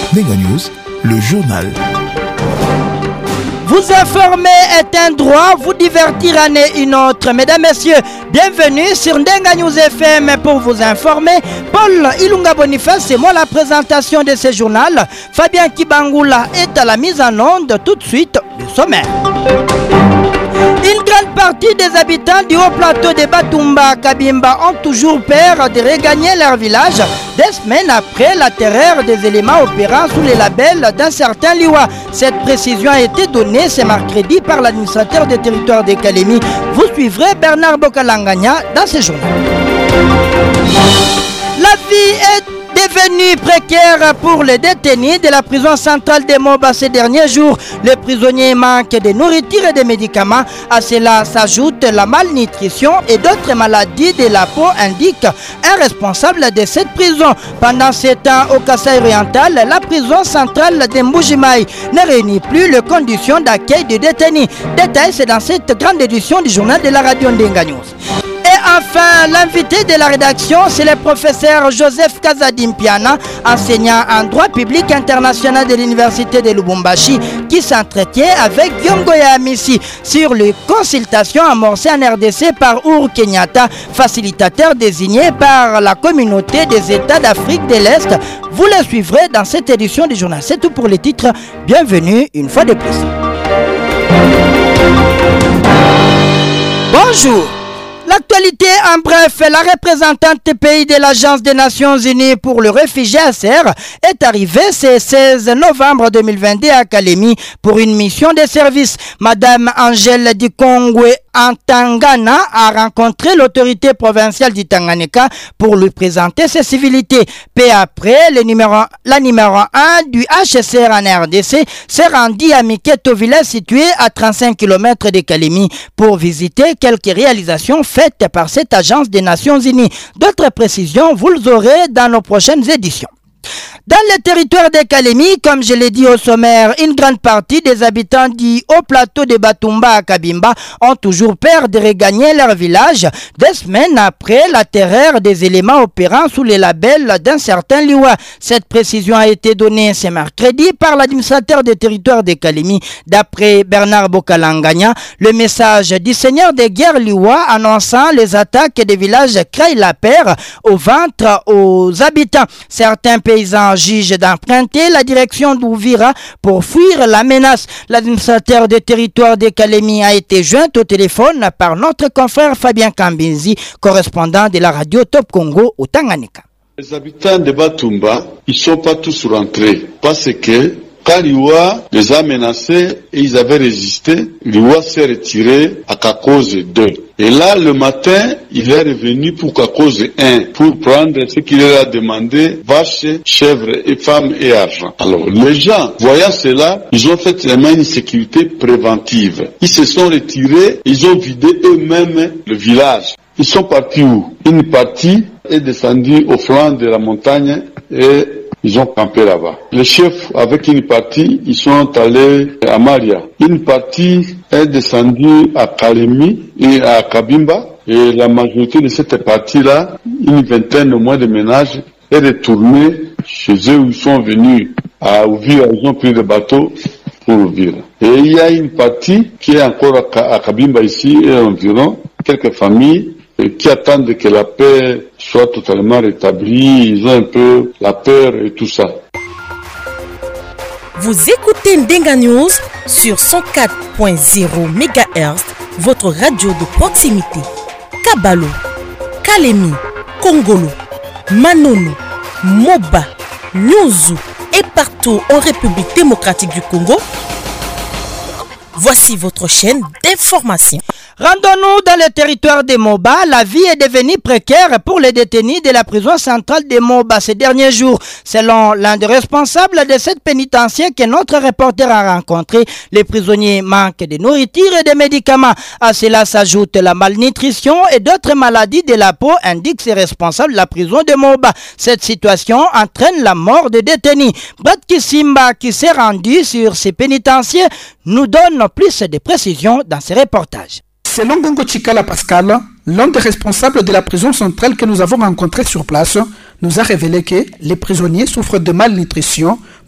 Ndenga News, le journal. Vous informer est un droit, vous divertir en est une autre. Mesdames, Messieurs, bienvenue sur Ndenga News FM pour vous informer. Paul Ilunga Boniface, c'est moi la présentation de ce journal. Fabien Kibangula est à la mise en onde. Tout de suite, le sommaire. Une grande partie des habitants du haut plateau de Batumba Kabimba ont toujours peur de regagner leur village des semaines après la terreur des éléments opérant sous les labels d'un certain Liwa. Cette précision a été donnée ce mercredi par l'administrateur des territoires de Kalemi. Vous suivrez Bernard Bokalanganya dans ce journal. La vie est devenue précaire pour les détenus de la prison centrale de Moba ces derniers jours. Les prisonniers manquent de nourriture et de médicaments. À cela s'ajoute la malnutrition et d'autres maladies de la peau, indique un responsable de cette prison. Pendant ce temps, au Kasaï oriental, la prison centrale de Mbujimaï ne réunit plus les conditions d'accueil des détenus. Détail, c'est dans cette grande édition du journal de la radio Ndenga News. Et enfin, l'invité de la rédaction, c'est le professeur Joseph Kazadimpiana, enseignant en droit public international de l'université de Lubumbashi, qui s'entretient avec Guillaume Goya-Amissi sur les consultations amorcées en RDC par Uhuru Kenyatta, facilitateur désigné par la communauté des États d'Afrique de l'Est. Vous le suivrez dans cette édition du journal. C'est tout pour les titres. Bienvenue une fois de plus. Bonjour. L'actualité en bref, la représentante pays de l'Agence des Nations Unies pour le réfugié ACR est arrivée ce 16 novembre 2022 à Kalemi pour une mission de service. Madame Angèle Dikongwe Antangana a rencontré l'autorité provinciale du Tanganyika pour lui présenter ses civilités. Peu après, la numéro 1 du HCR en RDC s'est rendu à Miketo village situé à 35 km de Kalemi pour visiter quelques réalisations faites par cette agence des Nations Unies. D'autres précisions, vous les aurez dans nos prochaines éditions. Dans le territoire de Kalemi, comme je l'ai dit au sommaire, une grande partie des habitants du haut plateau de Batumba à Kabimba ont toujours peur de regagner leur village des semaines après la terreur des éléments opérant sous les labels d'un certain Liwa. Cette précision a été donnée ce mercredi par l'administrateur des territoires de Kalemi. D'après Bernard Bokalanganya, le message du seigneur de guerre Liwa annonçant les attaques des villages crée la peur au ventre aux habitants. Certains paysans jugent d'emprunter la direction d'Ouvira pour fuir la menace. L'administrateur des territoires de Kalemi a été joint au téléphone par notre confrère Fabien Kambinzi, correspondant de la radio Top Congo au Tanganyika. Les habitants de Batumba, ils ne sont pas tous rentrés parce que quand Liwa les a menacés et ils avaient résisté, Liwa s'est retiré à cause d'eux. Et là, le matin, il est revenu pour cause 1, pour prendre ce qu'il leur a demandé, vaches, chèvres et femmes et argent. Alors, les gens, voyant cela, ils ont fait vraiment une sécurité préventive. Ils se sont retirés, ils ont vidé eux-mêmes le village. Ils sont partis où? Une partie est descendue au flanc de la montagne et ils ont campé là-bas. Les chefs, avec une partie, ils sont allés à Maria. Une partie est descendue à Kalemi et à Kabimba. Et la majorité de cette partie-là, une vingtaine au moins de ménages, est retournée chez eux où ils sont venus à Ouvira. Ils ont pris le bateau pour Ouvira. Et il y a une partie qui est encore à Kabimba ici et environ quelques familles qui attendent que la paix soit totalement rétablie. Ils ont un peu la peur et tout ça. Vous écoutez Ndenga News sur 104.0 MHz, votre radio de proximité. Kabalo, Kalemi, Kongolo, Manono, Moba, Nyuzu et partout en République démocratique du Congo. Voici votre chaîne d'information. Rendons-nous dans le territoire de Moba. La vie est devenue précaire pour les détenus de la prison centrale de Moba ces derniers jours. Selon l'un des responsables de cette pénitentiaire que notre reporter a rencontré, les prisonniers manquent de nourriture et de médicaments. À cela s'ajoute la malnutrition et d'autres maladies de la peau, indique ces responsables de la prison de Moba. Cette situation entraîne la mort des détenus. Brad Kisimba, qui s'est rendu sur ces pénitentiaires, nous donne plus de précisions dans ces reportages. Selon Gongo Chikala Pascal, l'un des responsables de la prison centrale que nous avons rencontré sur place, nous a révélé que les prisonniers souffrent de malnutrition,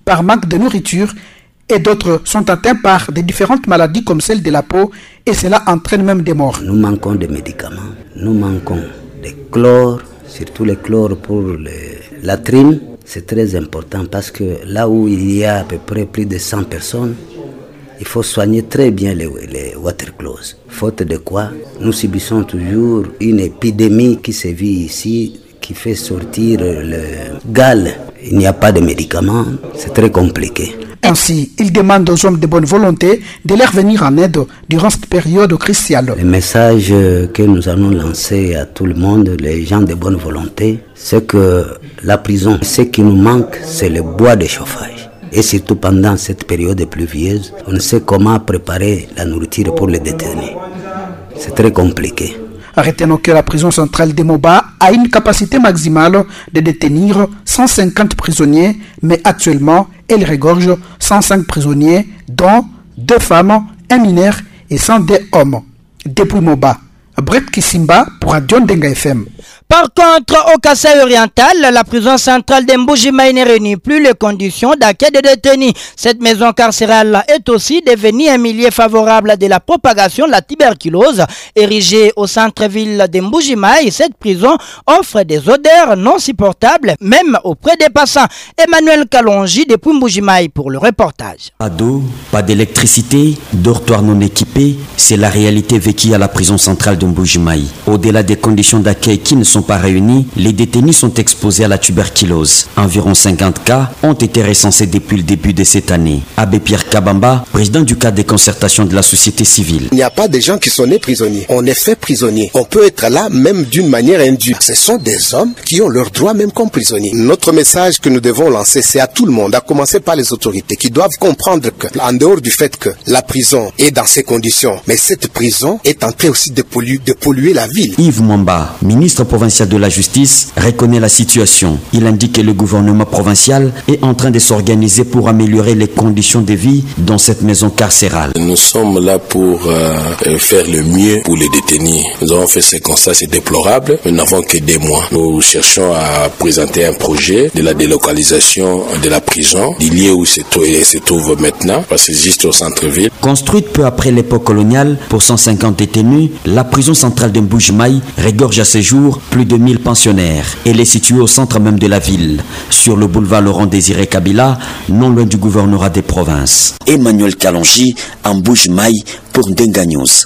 par manque de nourriture et d'autres sont atteints par des différentes maladies comme celle de la peau et cela entraîne même des morts. Nous manquons de médicaments, nous manquons de chlore, surtout le chlore pour les latrines. C'est très important parce que là où il y a à peu près plus de 100 personnes, il faut soigner très bien les water closes. Faute de quoi, nous subissons toujours une épidémie qui se vit ici, qui fait sortir le gale. Il n'y a pas de médicaments, c'est très compliqué. Ainsi, il demande aux hommes de bonne volonté de leur venir en aide durant cette période cruciale. Le message que nous allons lancer à tout le monde, les gens de bonne volonté, c'est que la prison, ce qui nous manque, c'est le bois de chauffage. Et surtout pendant cette période pluvieuse, on ne sait comment préparer la nourriture pour les détenus. C'est très compliqué. Retenons que la prison centrale de Moba a une capacité maximale de détenir 150 prisonniers, mais actuellement, elle regorge 105 prisonniers, dont 2 femmes, 1 mineur et 102 hommes. Depuis Moba, Brett Kisimba pour Radio Ndenga FM. Par contre, au Kasaï oriental, la prison centrale d'Mbujimai ne réunit plus les conditions d'accueil des détenus. Cette maison carcérale est aussi devenue un milieu favorable de la propagation de la tuberculose. Érigée au centre-ville d'Mbujimai, cette prison offre des odeurs non supportables, même auprès des passants. Emmanuel Kalonji depuis Mbujimai pour le reportage. Pas d'eau, pas d'électricité, dortoir non équipé, c'est la réalité vécue à la prison centrale d'Mbujimai. Au-delà des conditions d'accueil qui ne sont pas réunis, les détenus sont exposés à la tuberculose. Environ 50 cas ont été recensés depuis le début de cette année. Abbé Pierre Kabamba, président du cadre de concertation de la société civile. Il n'y a pas de gens qui sont nés prisonniers. On est fait prisonnier. On peut être là même d'une manière indue. Ce sont des hommes qui ont leurs droits même comme prisonniers. Notre message que nous devons lancer, c'est à tout le monde, à commencer par les autorités qui doivent comprendre que, en dehors du fait que la prison est dans ces conditions, mais cette prison est en train aussi de polluer la ville. Yves Mwamba, ministre provincial de la Justice, reconnaît la situation. Il indique que le gouvernement provincial est en train de s'organiser pour améliorer les conditions de vie dans cette maison carcérale. Nous sommes là pour faire le mieux pour les détenus. Nous avons fait ce constat, c'est déplorable. Nous n'avons que 2 mois. Nous cherchons à présenter un projet de la délocalisation de la prison, du lieu où elle se trouve maintenant, parce que c'est juste au centre-ville. Construite peu après l'époque coloniale pour 150 détenus, la prison centrale de Mbujimai regorge à ce jour plus de 1000 pensionnaires. Elle est située au centre même de la ville, sur le boulevard Laurent-Désiré Kabila, non loin du gouvernorat des provinces. Emmanuel Kalonji, en Mbujimai pour Ndenga News.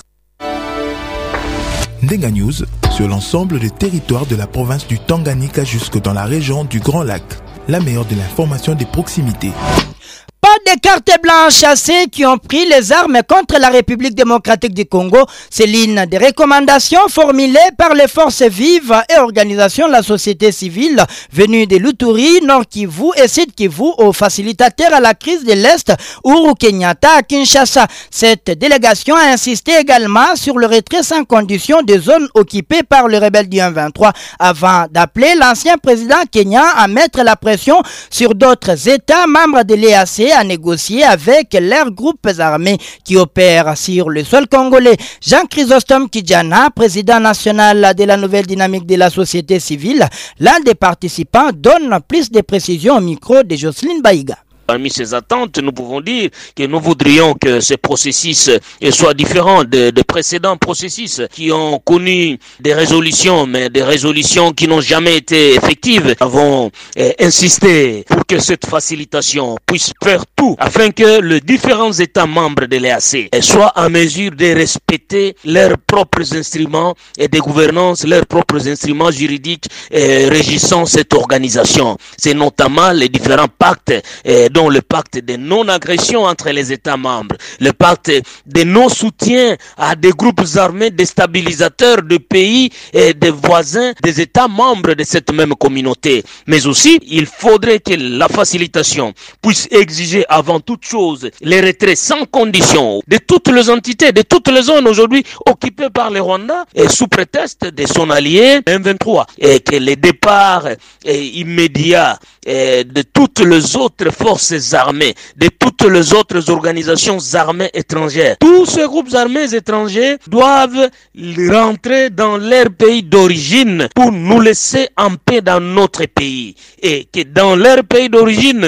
Ndenga News sur l'ensemble des territoires de la province du Tanganyika jusque dans la région du Grand Lac. La meilleure de l'information des proximités. Pas des cartes blanches chassées qui ont pris les armes contre la République démocratique du Congo. C'est l'une des recommandations formulées par les forces vives et organisations de la société civile venues de l'Uturi, Nord Kivu et Sud Kivu aux facilitateurs à la crise de l'Est, Uhuru Kenyatta à Kinshasa. Cette délégation a insisté également sur le retrait sans condition des zones occupées par les rebelles du 1-23 avant d'appeler l'ancien président kenyan à mettre la pression sur d'autres États membres de l'EAC à négocier avec leurs groupes armés qui opèrent sur le sol congolais. Jean-Chrysostome Kidjana, président national de la nouvelle dynamique de la société civile, l'un des participants, donne plus de précisions au micro de Jocelyne Baïga. Parmi ces attentes, nous pouvons dire que nous voudrions que ce processus soit différent de précédents processus qui ont connu des résolutions, mais des résolutions qui n'ont jamais été effectives. Nous avons insisté pour que cette facilitation puisse faire tout afin que les différents États membres de l'EAC soient en mesure de respecter leurs propres instruments et de gouvernance, leurs propres instruments juridiques régissant cette organisation. C'est notamment les différents pactes dont le pacte de non-agression entre les États membres, le pacte de non-soutien à des groupes armés déstabilisateurs de pays et des voisins des États membres de cette même communauté. Mais aussi, il faudrait que la facilitation puisse exiger avant toute chose les retraits sans condition de toutes les entités, de toutes les zones aujourd'hui occupées par le Rwanda et sous prétexte de son allié M23 et que les départs immédiats de toutes les autres forces armées, de toutes les autres organisations armées étrangères. Tous ces groupes armés étrangers doivent rentrer dans leur pays d'origine pour nous laisser en paix dans notre pays. Et que dans leur pays d'origine,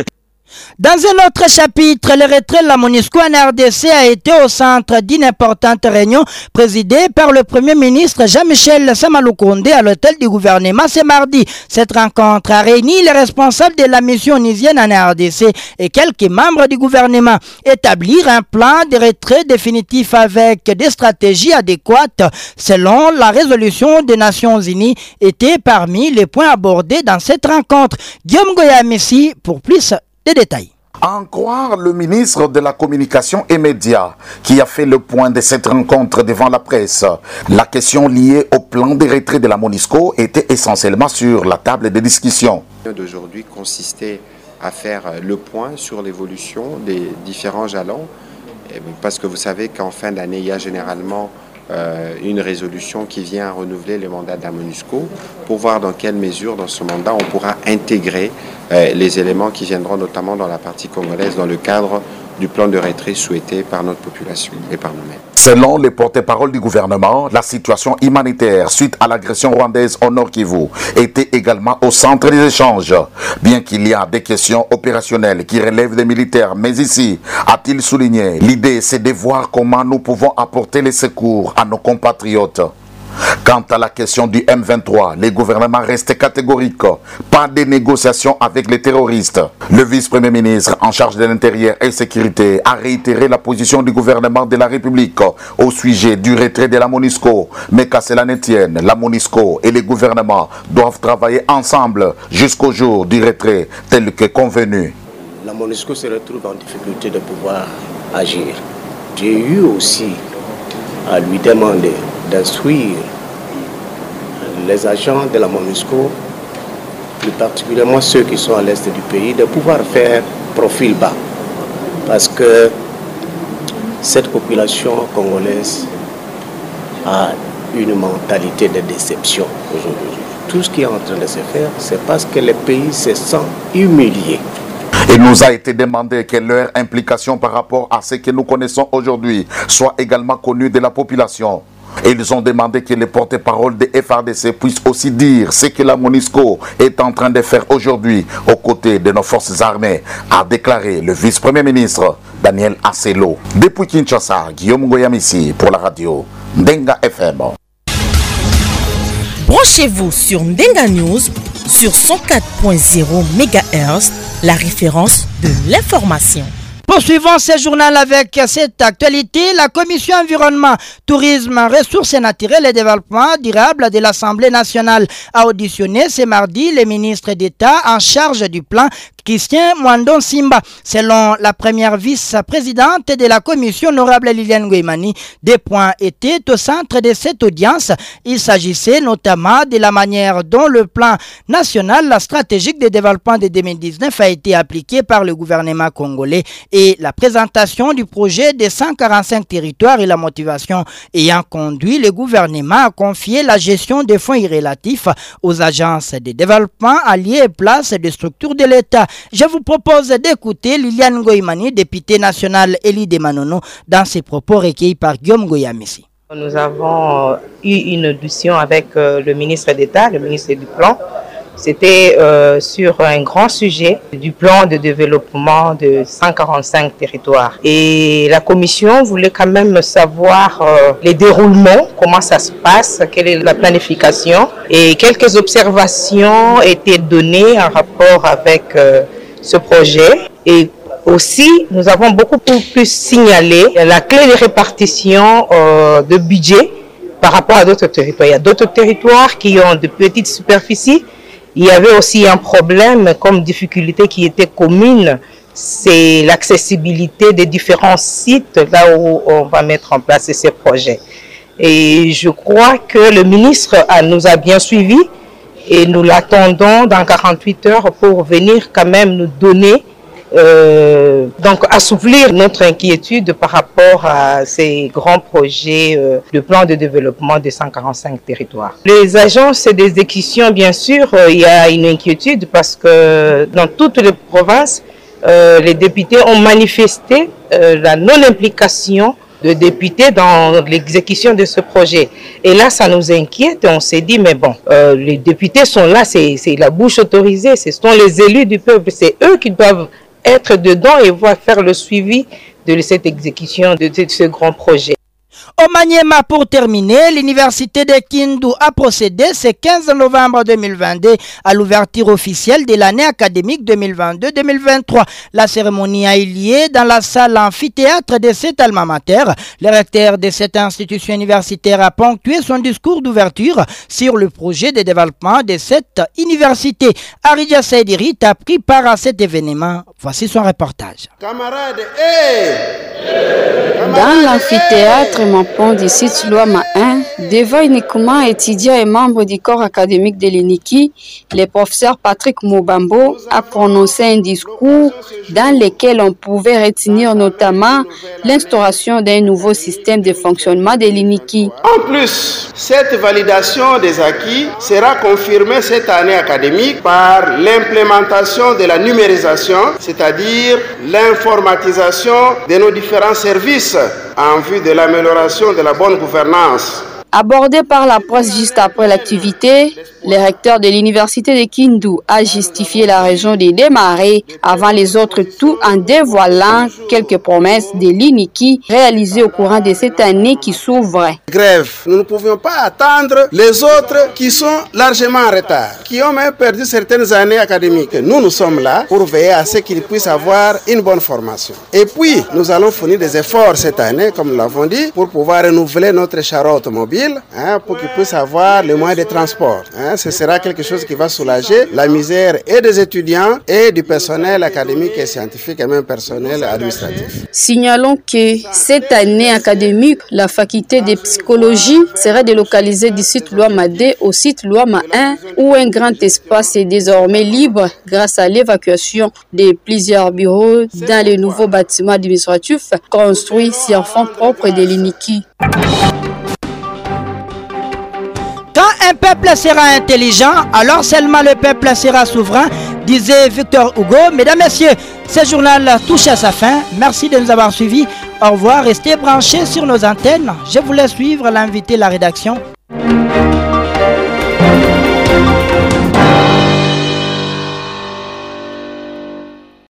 Dans un autre chapitre, le retrait de la MONUSCO en RDC a été au centre d'une importante réunion présidée par le Premier ministre Jean-Michel Samaloukonde à l'hôtel du gouvernement ce mardi. Cette rencontre a réuni les responsables de la mission onusienne en RDC et quelques membres du gouvernement. Établir un plan de retrait définitif avec des stratégies adéquates selon la résolution des Nations Unies était parmi les points abordés dans cette rencontre. Guillaume Goyamessi pour plus de détails. À en croire le ministre de la Communication et Médias qui a fait le point de cette rencontre devant la presse, la question liée au plan de retrait de la MONUSCO était essentiellement sur la table de discussion. D'aujourd'hui consistait à faire le point sur l'évolution des différents jalons, parce que vous savez qu'en fin d'année, il y a généralement une résolution qui vient renouveler le mandat de la MONUSCO pour voir dans quelle mesure, dans ce mandat, on pourra intégrer les éléments qui viendront notamment dans la partie congolaise dans le cadre du plan de retrait souhaité par notre population et par nous-mêmes. Selon les porte-parole du gouvernement, la situation humanitaire suite à l'agression rwandaise au Nord Kivu était également au centre des échanges. Bien qu'il y a des questions opérationnelles qui relèvent des militaires, mais ici, a-t-il souligné, l'idée c'est de voir comment nous pouvons apporter les secours à nos compatriotes. Quant à la question du M23, le gouvernement reste catégorique. Pas de négociations avec les terroristes. Le vice-premier ministre en charge de l'intérieur et sécurité a réitéré la position du gouvernement de la République au sujet du retrait de la MONUSCO. Mais qu'à cela ne tienne, la MONUSCO et le gouvernement doivent travailler ensemble jusqu'au jour du retrait tel que convenu. La MONUSCO se retrouve en difficulté de pouvoir agir. J'ai eu aussi à lui demander d'instruire les agents de la MONUSCO, plus particulièrement ceux qui sont à l'est du pays, de pouvoir faire profil bas. Parce que cette population congolaise a une mentalité de déception aujourd'hui. Tout ce qui est en train de se faire, c'est parce que le pays se sent humilié. Il nous a été demandé que leur implication par rapport à ce que nous connaissons aujourd'hui soit également connue de la population. Et ils ont demandé que les porte-parole de FARDC puissent aussi dire ce que la MONUSCO est en train de faire aujourd'hui aux côtés de nos forces armées, a déclaré le vice-premier ministre Daniel Asselo. Depuis Kinshasa, Guillaume Ngoyamissi pour la radio Ndenga FM. Branchez-vous sur Ndenga News sur 104.0 MHz, la référence de l'information. Poursuivons ce journal avec cette actualité. La Commission environnement, tourisme, ressources naturelles et développement durable de l'Assemblée nationale a auditionné ce mardi le ministre d'État en charge du plan, Christian Mwandon Simba. Selon la première vice-présidente de la commission, honorable Liliane Guémani, des points étaient au centre de cette audience. Il s'agissait notamment de la manière dont le plan national stratégique de développement de 2019 a été appliqué par le gouvernement congolais et la présentation du projet des 145 territoires et la motivation ayant conduit le gouvernement à confier la gestion des fonds irrélatifs aux agences de développement alliées et places des structures de l'État. Je vous propose d'écouter Liliane Goïmani, députée nationale Élie de Manono, dans ses propos recueillis par Guillaume Goyamessi. Nous avons eu une audition avec le ministre d'État, le ministre du Plan. C'était sur un grand sujet du plan de développement de 145 territoires. Et la commission voulait quand même savoir les déroulements, comment ça se passe, quelle est la planification. Et quelques observations étaient données en rapport avec ce projet. Et aussi, nous avons beaucoup plus signalé la clé de répartition de budget par rapport à d'autres territoires. Il y a d'autres territoires qui ont de petites superficies. Il y avait aussi un problème comme difficulté qui était commune, c'est l'accessibilité des différents sites là où on va mettre en place ces projets. Et je crois que le ministre nous a bien suivis et nous l'attendons dans 48 heures pour venir quand même nous donner, donc assouplir notre inquiétude par rapport à ces grands projets de plan de développement de 145 territoires. Les agences d'exécution, bien sûr, il y a une inquiétude parce que dans toutes les provinces, les députés ont manifesté la non-implication de députés dans l'exécution de ce projet. Et là, ça nous inquiète. On s'est dit, mais bon, les députés sont là, c'est la bouche autorisée, ce sont les élus du peuple, c'est eux qui doivent être dedans et voir faire le suivi de cette exécution de ce grand projet. Au Maniema, pour terminer, l'université de Kindu a procédé ce 15 novembre 2022 à l'ouverture officielle de l'année académique 2022-2023. La cérémonie a eu lieu dans la salle amphithéâtre de cet alma mater. Le recteur de cette institution universitaire a ponctué son discours d'ouverture sur le projet de développement de cette université. Aridja Saidirit a pris part à cet événement. Voici son reportage. Camarades, dans l'amphithéâtre Mampon du site Luama 1, devant uniquement étudiants et membres du corps académique de l'INIKI, le professeur Patrick Moubambo a prononcé un discours dans lequel on pouvait retenir notamment l'instauration d'un nouveau système de fonctionnement de l'INIKI. En plus, cette validation des acquis sera confirmée cette année académique par l'implémentation de la numérisation, c'est-à-dire l'informatisation de nos différents services en vue de l'amélioration de la bonne gouvernance. Abordé par la presse juste après l'activité, le recteur de l'université de Kindu a justifié la raison de démarrer avant les autres, tout en dévoilant quelques promesses de l'INIKI réalisées au courant de cette année qui s'ouvre. Grève, nous ne pouvions pas attendre les autres qui sont largement en retard, qui ont même perdu certaines années académiques. Nous sommes là pour veiller à ce qu'ils puissent avoir une bonne formation. Et puis, nous allons fournir des efforts cette année, comme nous l'avons dit, pour pouvoir renouveler notre char automobile. Pour qu'ils puissent avoir les moyens de transport. Ce sera quelque chose qui va soulager la misère et des étudiants et du personnel académique et scientifique et même personnel administratif. Signalons que cette année académique, la faculté de psychologie sera délocalisée du site Luama 2 au site Luama 1 où un grand espace est désormais libre grâce à l'évacuation de plusieurs bureaux dans les nouveaux bâtiments administratifs construits sur fonds propres de l'INIKI. Quand un peuple sera intelligent, alors seulement le peuple sera souverain, disait Victor Hugo. Mesdames, Messieurs, ce journal touche à sa fin. Merci de nous avoir suivis. Au revoir, restez branchés sur nos antennes. Je vous laisse suivre l'invité de la rédaction.